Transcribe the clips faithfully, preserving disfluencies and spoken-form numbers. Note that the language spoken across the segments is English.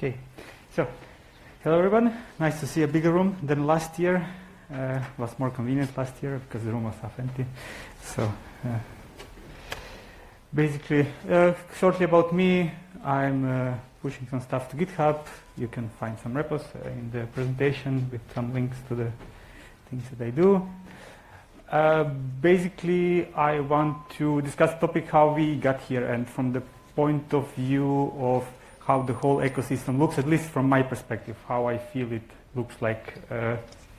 Okay, so hello everyone. Nice to see a bigger room than last year. Uh, was more convenient last year because the room was half empty. So uh, basically, uh, shortly about me, I'm uh, pushing some stuff to GitHub. You can find some repos uh, in the presentation with some links to the things that I do. Uh, basically, I want to discuss the topic how we got here and from the point of view of how the whole ecosystem looks, at least from my perspective, how I feel it looks like. Uh,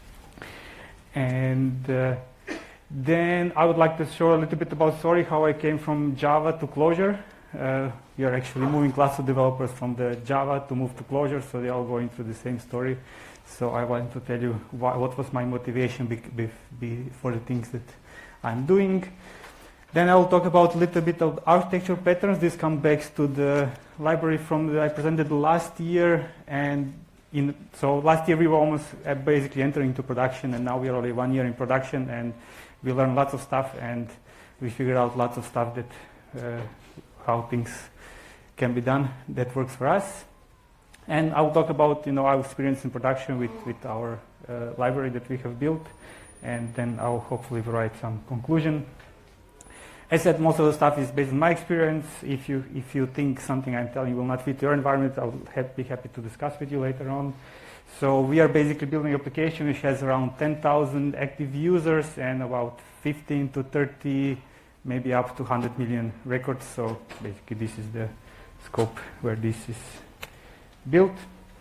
and uh, then I would like to show a little bit about story, how I came from Java to Clojure. Uh, we are actually moving lots of developers from the Java to move to Clojure, so they're all going through the same story. So I want to tell you why, what was my motivation be, be, be for the things that I'm doing. Then I will talk about a little bit of architecture patterns. This comes back to the library from that I presented last year. And in, so last year we were almost uh, basically entering into production, and now we are only one year in production, and we learned lots of stuff, and we figured out lots of stuff that uh, how things can be done that works for us. And I will talk about you know our experience in production with with our uh, library that we have built, and then I'll hopefully write some conclusion. As I said, most of the stuff is based on my experience. If you if you think something I'm telling you will not fit your environment, I'll have, be happy to discuss with you later on. So we are basically building an application which has around ten thousand active users and about fifteen to thirty, maybe up to one hundred million records. So basically this is the scope where this is built.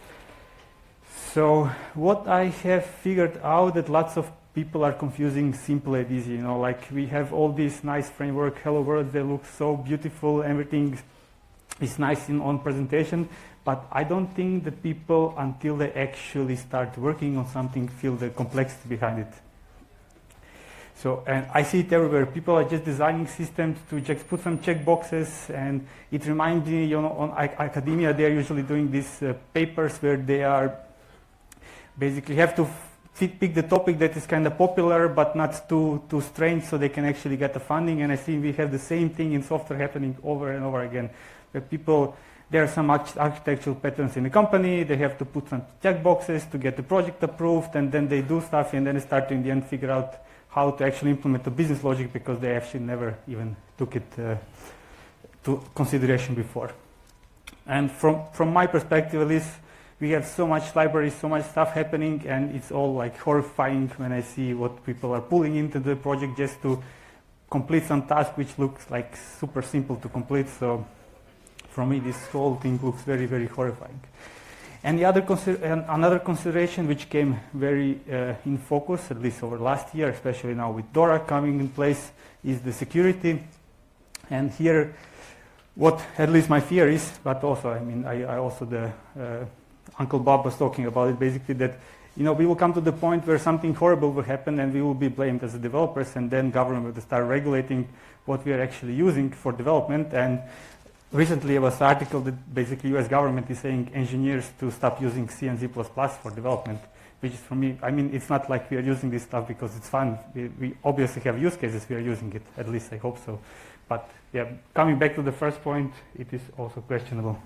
So what I have figured out that lots of people are confusing simple and easy. You know, like we have all this nice framework, Hello World, they look so beautiful, everything is nice in on presentation, but I don't think that people, until they actually start working on something, feel the complexity behind it. So, and I see it everywhere. People are just designing systems to just put some checkboxes, and it reminds me, you know, on academia, they are usually doing these uh, papers where they are basically have to pick the topic that is kind of popular but not too too strange, so they can actually get the funding. And I think we have the same thing in software happening over and over again. Where people, there are some architectural patterns in the company. They have to put some checkboxes to get the project approved, and then they do stuff, and then they start to in the end figure out how to actually implement the business logic because they actually never even took it uh, to consideration before. And from from my perspective, at least, we have so much libraries, so much stuff happening, and it's all like horrifying when I see what people are pulling into the project just to complete some task which looks like super simple to complete. So for me, this whole thing looks very, very horrifying. And the other consider- and another consideration which came very uh, in focus, at least over last year, especially now with DORA coming in place, is the security. And here, what at least my fear is, but also, I mean, I, I also the uh, Uncle Bob was talking about it, basically that, you know, we will come to the point where something horrible will happen and we will be blamed as the developers, and then government will start regulating what we are actually using for development. And recently there was an article that basically U S government is saying engineers to stop using C and C plus plus for development, which is for me, I mean, it's not like we are using this stuff because it's fun. We, we obviously have use cases we are using it, at least I hope so. But yeah, coming back to the first point, it is also questionable.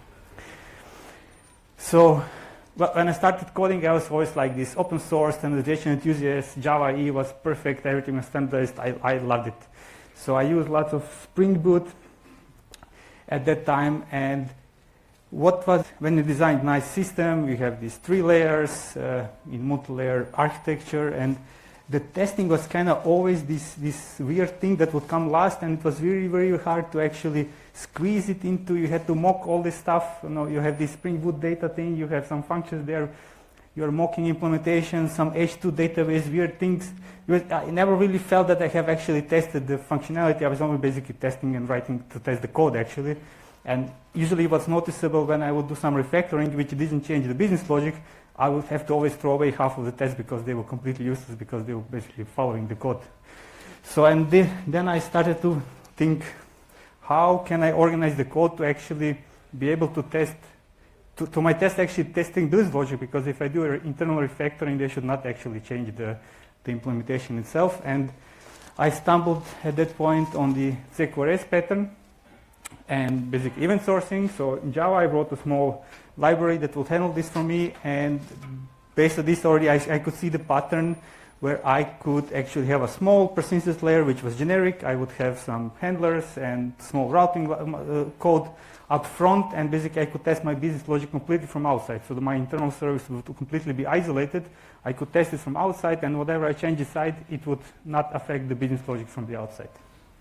So well, when I started coding, I was always like this open source standardization enthusiast. Java E was perfect, everything was standardized. I, I loved it. So I used lots of Spring Boot at that time. And what was, when you design a nice system, you have these three layers uh, in multi-layer architecture, and the testing was kind of always this, this weird thing that would come last, and it was very, very hard to actually squeeze it into. You had to mock all this stuff. You know, you have this Spring Boot data thing, you have some functions there, you're mocking implementation, some H two database, weird things. I never really felt that I have actually tested the functionality. I was only basically testing and writing to test the code, actually. And usually what's noticeable when I would do some refactoring, which didn't change the business logic, I would have to always throw away half of the tests because they were completely useless, because they were basically following the code. So and the, then I started to think, how can I organize the code to actually be able to test, to, to my test actually testing business logic, because if I do an internal refactoring, they should not actually change the, the implementation itself. And I stumbled at that point on the Z Q R S pattern. and basic event sourcing. So in Java, I wrote a small library that will handle this for me, and based on this already, I, I could see the pattern where I could actually have a small persistence layer which was generic. I would have some handlers and small routing uh, code up front, and basically I could test my business logic completely from outside. So that my internal service would completely be isolated. I could test it from outside, and whatever I change inside, it would not affect the business logic from the outside.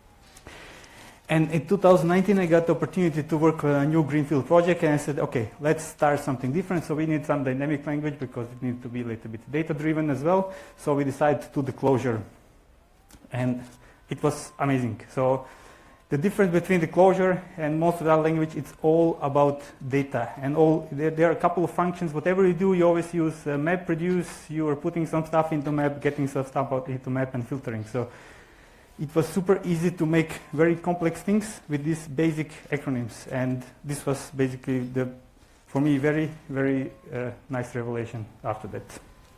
And in two thousand nineteen, I got the opportunity to work on a new greenfield project, and I said, okay, let's start something different. So we need some dynamic language because it needs to be a little bit data-driven as well. So we decided to do the Clojure, and it was amazing. So the difference between the Clojure and most of that language, it's all about data. And all there, there are a couple of functions. Whatever you do, you always use uh, map reduce. You are putting some stuff into map, getting some stuff out into map, and filtering. So it was super easy to make very complex things with these basic acronyms. And this was basically, the, for me, very, very uh, nice revelation after that.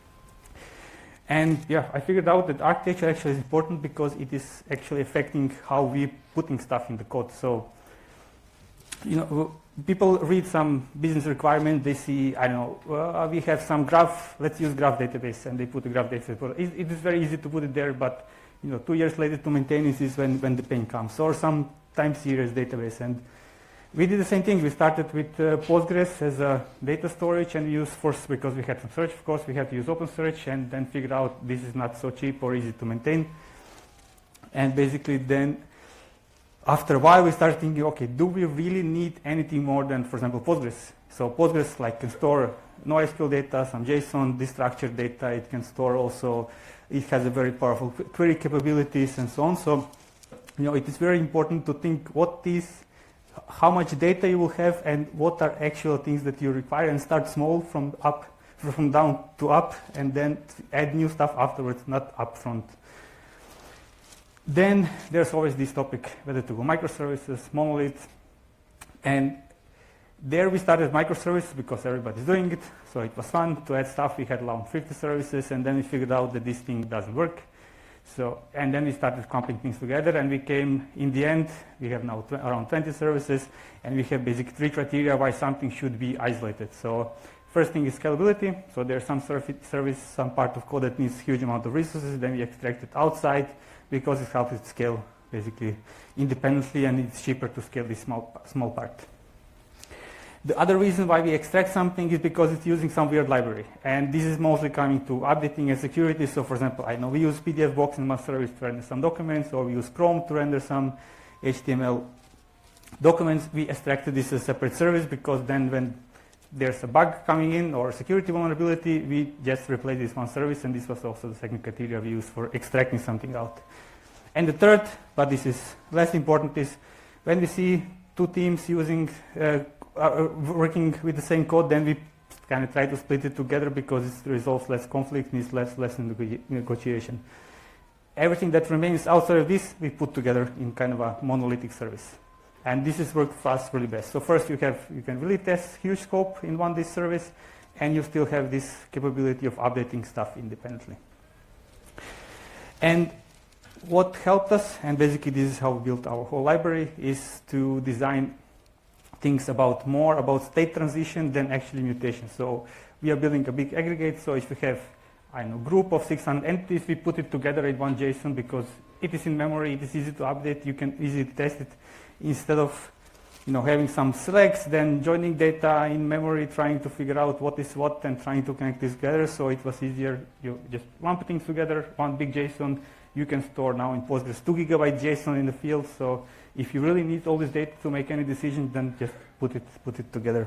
And yeah, I figured out that architecture actually is important because it is actually affecting how we putting stuff in the code. So, you know, people read some business requirement, they see, I don't know, well, we have some graph, let's use graph database, and they put the graph database. It, it is very easy to put it there, but you know, two years later to maintain it is when, when the pain comes, or some time series database. And we did the same thing. We started with uh, Postgres as a data storage, and we used first, because we had some search, of course, we had to use OpenSearch, and then figured out this is not so cheap or easy to maintain. And basically then, after a while, we started thinking, okay, do we really need anything more than, for example, Postgres? So Postgres like can store NoSQL data, some JSON, destructured data. It can store also, it has a very powerful query capabilities and so on. So, you know, it is very important to think what is, how much data you will have, and what are actual things that you require, and start small from up, from down to up, and then add new stuff afterwards, not upfront. Then there's always this topic whether to go microservices, monolith, and there we started microservices because everybody's doing it, so it was fun to add stuff. We had around fifty services, and then we figured out that this thing doesn't work. So, and then we started clumping things together, and we came, in the end, we have now tw around twenty services, and we have basically three criteria why something should be isolated. So first thing is scalability. So there's some service, some part of code that needs huge amount of resources, then we extract it outside because it helps it scale basically independently, and it's cheaper to scale this small, small part. The other reason why we extract something is because it's using some weird library. And this is mostly coming to updating and security. So for example, I know we use P D F box in my service to render some documents, or we use Chrome to render some H T M L documents. We extracted this as a separate service because then when there's a bug coming in or security vulnerability, we just replace this one service, and this was also the second criteria we used for extracting something out. And the third, but this is less important, is when we see two teams using uh, Uh, working with the same code, then we kind of try to split it together because it resolves less conflict, needs less, less negotiation. Everything that remains outside of this, we put together in kind of a monolithic service. And this has worked for us really best. So first you have, you can really test huge scope in one disk service, and you still have this capability of updating stuff independently. And what helped us, and basically this is how we built our whole library, is to design things about more about state transition than actually mutation. So we are building a big aggregate. So if we have, I don't know, group of six hundred entities, we put it together in one JSON because it is in memory, it is easy to update, you can easily test it instead of, you know, having some selects, then joining data in memory, trying to figure out what is what and trying to connect this together. So it was easier. You just lump things together, one big JSON. You can store now in Postgres two gigabyte JSON in the field. So if you really need all this data to make any decision, then just put it put it together.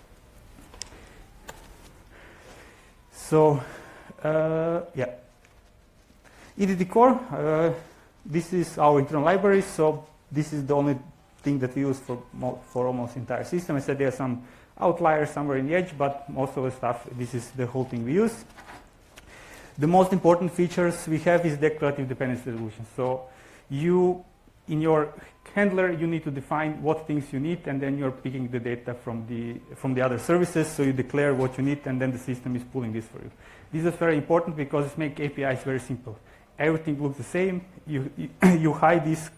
So uh, yeah, E D D Core. Uh, this is our internal library. So this is the only thing that we use for for almost entire system. I said there are some outliers somewhere in the edge, but most of the stuff, this is the whole thing we use. The most important features we have is declarative dependency resolution. So you, in your handler, you need to define what things you need, and then you're picking the data from the from the other services. So you declare what you need, and then the system is pulling this for you. This is very important because it makes A P Is very simple. Everything looks the same. You you, you hide these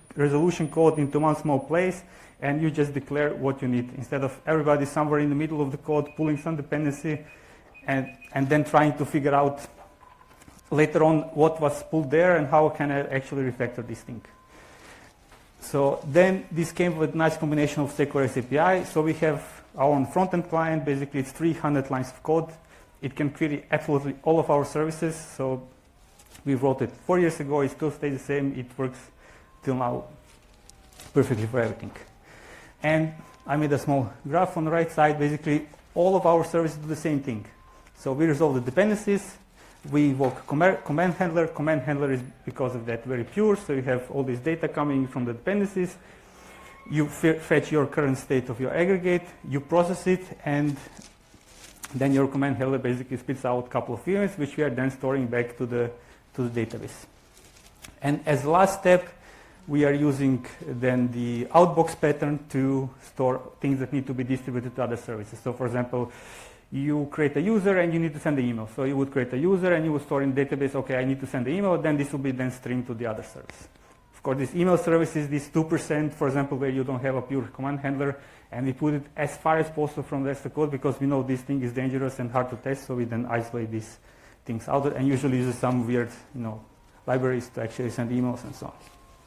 resolution code into one small place, and you just declare what you need, instead of everybody somewhere in the middle of the code pulling some dependency and, and then trying to figure out later on what was pulled there and how can I actually refactor this thing. So then this came with a nice combination of Stack Overflow A P I. So we have our own front-end client. Basically, it's three hundred lines of code. It can query absolutely all of our services. So we wrote it four years ago. It still stays the same. It works till now perfectly for everything. And I made a small graph on the right side. Basically, all of our services do the same thing. So we resolve the dependencies. We invoke command handler. Command handler is, because of that, very pure. So you have all this data coming from the dependencies. You fetch your current state of your aggregate. You process it, and then your command handler basically spits out a couple of events, which we are then storing back to the to the database. And as the last step, we are using then the outbox pattern to store things that need to be distributed to other services. So, for example, you create a user and you need to send an email. So you would create a user and you would store in the database, okay, I need to send the email, then this will be then streamed to the other service. Of course, this email service is this two percent, for example, where you don't have a pure command handler, and we put it as far as possible from the rest of the code because we know this thing is dangerous and hard to test, so we then isolate these things out and usually use some weird, you know, libraries to actually send emails and so on.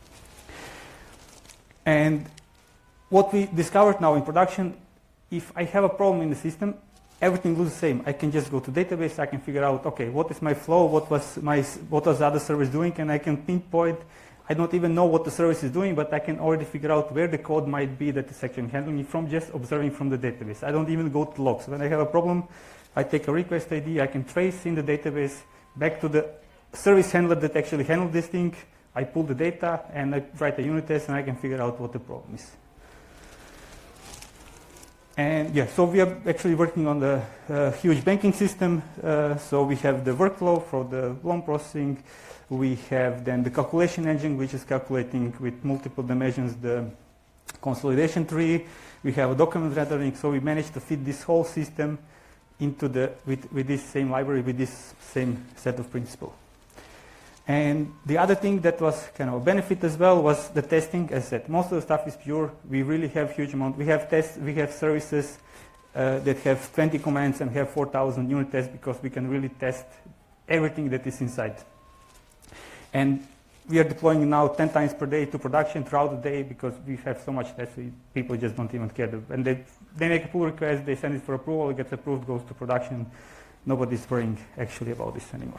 And what we discovered now in production, if I have a problem in the system, everything looks the same. I can just go to database, I can figure out, okay, what is my flow, what was my what was the other service doing, and I can pinpoint. I don't even know what the service is doing, but I can already figure out where the code might be that is actually handling it from just observing from the database. I don't even go to logs. When I have a problem, I take a request I D, I can trace in the database back to the service handler that actually handled this thing. I pull the data and I write a unit test, and I can figure out what the problem is. And yeah, so we are actually working on the uh, huge banking system. Uh, so we have the workflow for the loan processing. We have then the calculation engine, which is calculating with multiple dimensions the consolidation tree. We have a document rendering. So we managed to fit this whole system into the with, with this same library, with this same set of principles. And the other thing that was kind of a benefit as well was the testing. As I said, most of the stuff is pure. We really have huge amount. We have tests. We have services uh, that have twenty commands and have four thousand unit tests because we can really test everything that is inside. And we are deploying now ten times per day to production throughout the day because we have so much tests. We, people just don't even care. And they they make a pull request. They send it for approval. It gets approved, goes to production. Nobody's worrying actually about this anymore.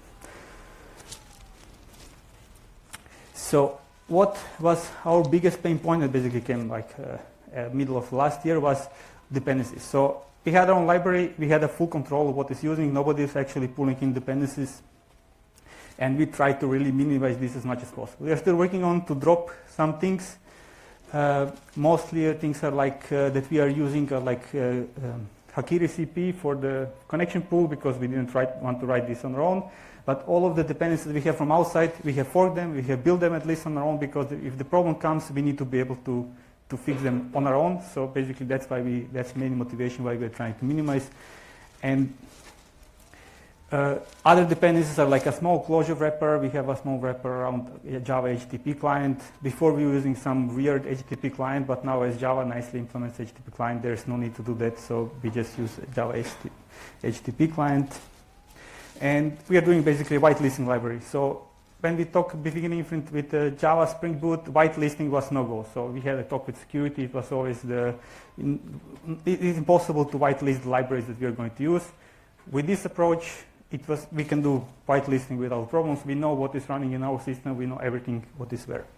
So what was our biggest pain point that basically came like uh, uh, middle of last year was dependencies. So we had our own library. We had a full control of what is using. Nobody is actually pulling in dependencies. And we try to really minimize this as much as possible. We are still working on to drop some things. Uh, mostly uh, things are like uh, that we are using uh, like uh, um, Hakiri C P for the connection pool because we didn't write, want to write this on our own. But all of the dependencies we have from outside, we have forked them, we have built them at least on our own because if the problem comes, we need to be able to, to fix them on our own. So basically that's why we, that's the main motivation why we're trying to minimize. And uh, other dependencies are like a small closure wrapper. We have a small wrapper around Java H T T P client. Before we were using some weird H T T P client, but now as Java nicely implements H T T P client, there's no need to do that. So we just use Java H T T P client. And we are doing basically whitelisting library. So when we talked at the beginning with uh, Java Spring Boot, whitelisting was no go. So we had a talk with security. It was always the, in, it is impossible to whitelist the libraries that we are going to use. With this approach, it was, we can do whitelisting without problems. We know what is running in our system. We know everything, what is where.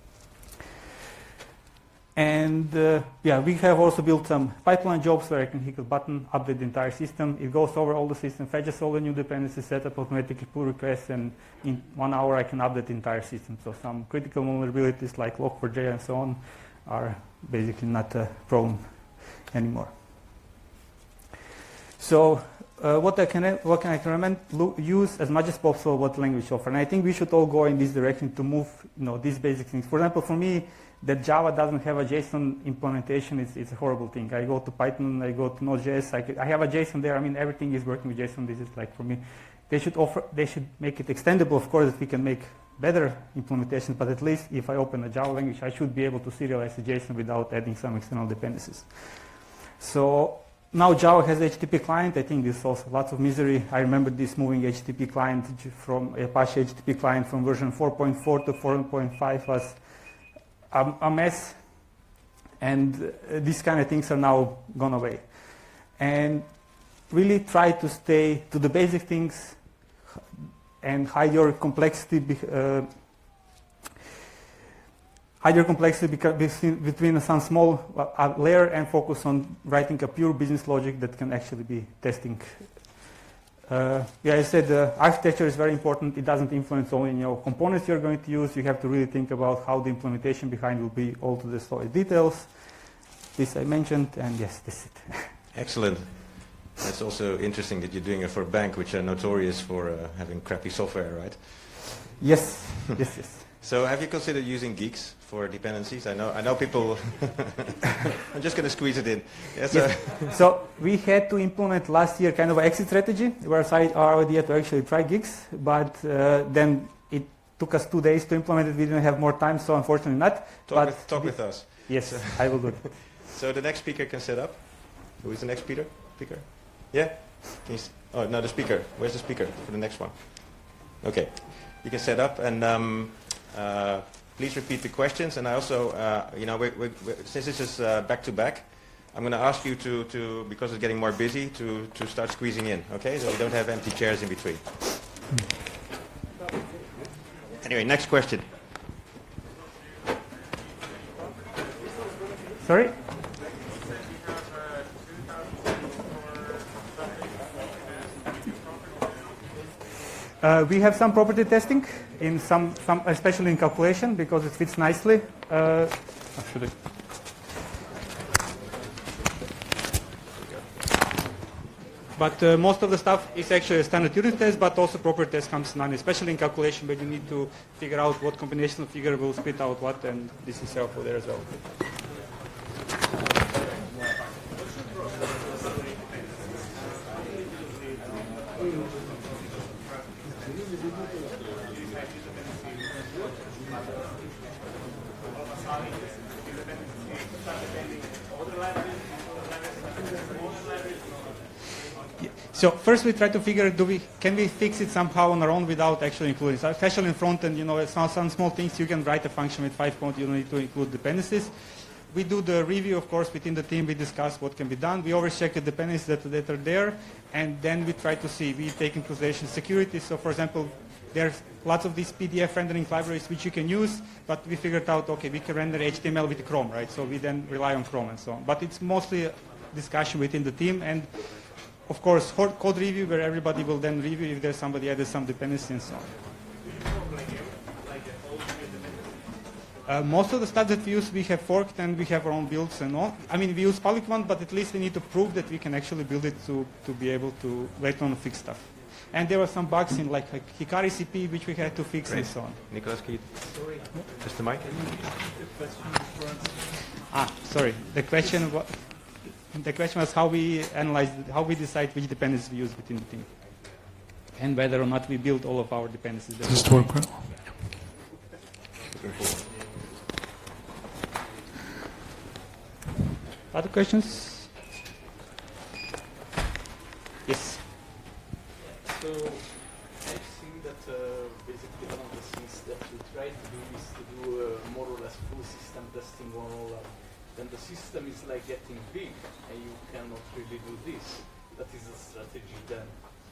And uh, yeah, we have also built some pipeline jobs where I can hit a button, update the entire system. It goes over all the system, fetches all the new dependencies, set up automatically pull requests, and in one hour I can update the entire system. So some critical vulnerabilities like log four j and so on are basically not a problem anymore. So uh, what I can what can I recommend? Use as much as possible what language offer. And I think we should all go in this direction to move, you know, these basic things. For example, for me, that Java doesn't have a JSON implementation, it's, it's a horrible thing. I go to Python, I go to Node.js, I, could, I have a JSON there. I mean, everything is working with JSON. This is like for me. They should offer, they should make it extendable, of course, that we can make better implementation, but at least if I open a Java language, I should be able to serialize the JSON without adding some external dependencies. So now Java has H T T P client. I think this solves lots of misery. I remember this moving H T T P client from Apache H T T P client from version four point four to four point five was a, a mess. And uh, these kind of things are now gone away. And really try to stay to the basic things and hide your complexity, uh, hide your complexity between some small uh, layer and focus on writing a pure business logic that can actually be testing. Uh, yeah, I said uh, architecture is very important. It doesn't influence only you know, components you're going to use. You have to really think about how the implementation behind will be all to the solid details. This I mentioned, and yes, this is it. Excellent. That's also interesting that you're doing it for a bank, which are notorious for uh, having crappy software, right? Yes, yes, yes. So have you considered using Geeks for dependencies? I know, I know people. I'm just going to squeeze it in. Yes, yes. So we had to implement last year kind of an exit strategy, where our idea to actually try Geeks, but uh, then it took us two days to implement it. We didn't have more time, so unfortunately not. Talk, but with, talk with us. Yes, I will do it. So the next speaker can set up. Who is the next speaker? Speaker? Yeah? Can you s oh, no, the speaker. Where's the speaker for the next one? Okay. You can set up, and um, uh, please repeat the questions. And I also, uh, you know, we, we, we, since this is uh, back to back, I'm going to ask you to, to, because it's getting more busy, to, to start squeezing in, okay? So we don't have empty chairs in between. Anyway, next question. Sorry? Uh, we have some property testing, in some, some, especially in calculation, because it fits nicely. Uh, actually. But uh, most of the stuff is actually a standard unit test, but also property test comes in, especially in calculation, where you need to figure out what combinational figure will spit out what, and this is helpful there as well. So first we try to figure, do we, can we fix it somehow on our own without actually including, so especially in front end, you know, some, some small things you can write a function with five point, you don't need to include dependencies. We do the review, of course, within the team, we discuss what can be done. We always check the dependencies that, that are there, and then we try to see, we take into consideration security. So for example, there's lots of these P D F rendering libraries which you can use, but we figured out, okay, we can render H T M L with Chrome, right? So we then rely on Chrome and so on. But it's mostly a discussion within the team, and of course, code review, where everybody will then review if there's somebody added some dependency and so on. Uh, most of the stuff that we use, we have forked, and we have our own builds and all. I mean, we use public one, but at least we need to prove that we can actually build it to, to be able to later on fix stuff. And there were some bugs in like, like Hikari C P, which we had to fix. Great. And so on. Nicholas, can you just the mic? Ah, sorry. The question was, the question was how we analyze, how we decide which dependencies we use within the team, and whether or not we build all of our dependencies. Does this work well? Other questions? Yes. So I've seen that uh, basically one of the things that you try to do is to do uh, more or less full system testing on all of. Then the system is like getting big, and you cannot really do this. That is a strategy then.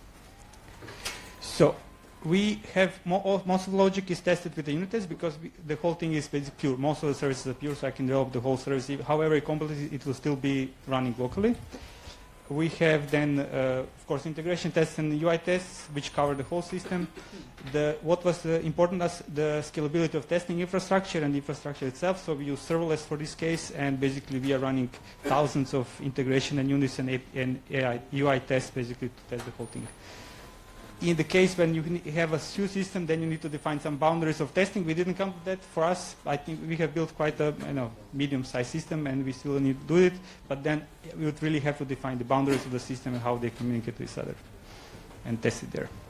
So we have mo most of the logic is tested with the unit test, because we, the whole thing is basically pure. Most of the services are pure, so I can develop the whole service. However complex, it will still be running locally. We have then, uh, of course, integration tests and U I tests, which cover the whole system. The, what was uh, important is the scalability of testing infrastructure and infrastructure itself. So we use serverless for this case, and basically we are running thousands of integration and units and, and A I, U I tests basically to test the whole thing. In the case when you have a S U system, then you need to define some boundaries of testing. We didn't come to that for us. I think we have built quite a you know, medium-sized system, and we still need to do it. But then we would really have to define the boundaries of the system and how they communicate with each other and test it there.